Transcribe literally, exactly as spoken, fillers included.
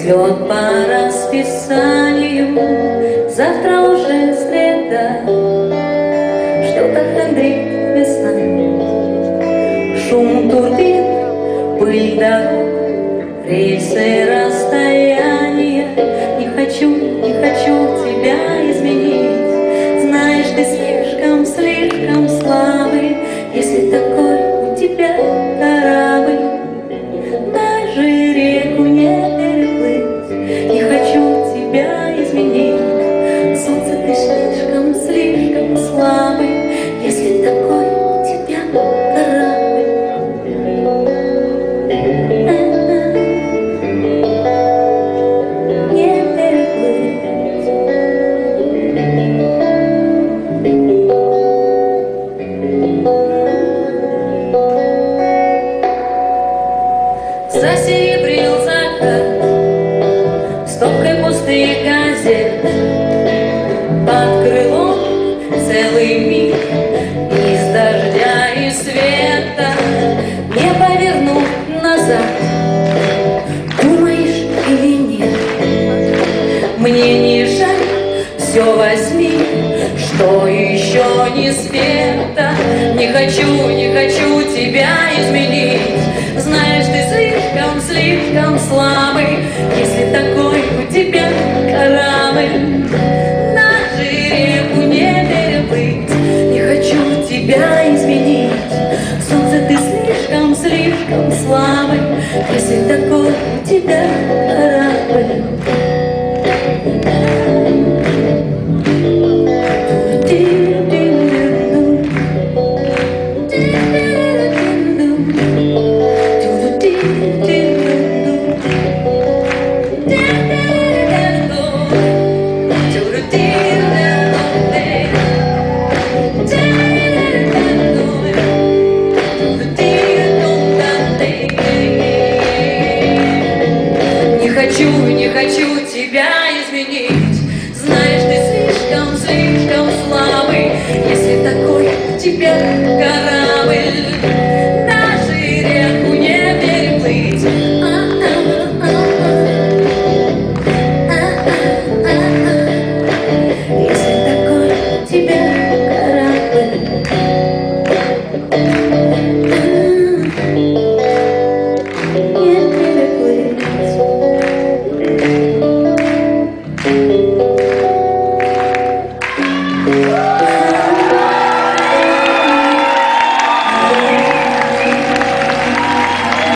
цветет по расписанию, завтра уже среда. Что-то хандрит весна, шум турбин, пыль дорог, рельсы расстояния. Не хочу, не хочу тебя изменить. Знаешь, ты слишком, слишком слабый, если такой у тебя корабль. Даже реку не переплыть. Не хочу тебя изменить. Солнце, ты слишком, слишком слабый, если такой у тебя корабль. Не переплыть. Засеребрил закат стопкой пустых газет, под крылом целый миг из дождя и света. Не повернуть назад, думаешь или нет? Мне не жаль, все возьми, что еще не спето. Не хочу, не хочу тебя изменить. Знаешь, ты слишком, слишком слабый, если такой у тебя корабль. Даже реку не переплыть. Не хочу тебя изменить. Солнце, ты слишком, слишком слабый, если такой у тебя корабль.